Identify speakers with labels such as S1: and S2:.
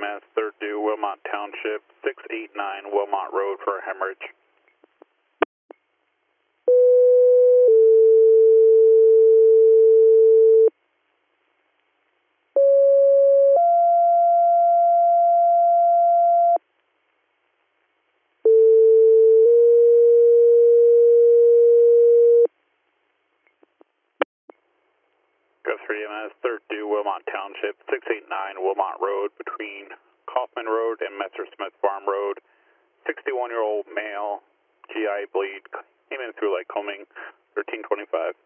S1: EMS, third due, Wilmot Township, 689 Wilmot Road for a hemorrhage. Go 3 EMS, third due, Wilmot Township, 689 Wilmot Road between Kaufman Road and Messersmith Farm Road. 61-year-old male, GI bleed, came in through Lake Coming, 1325.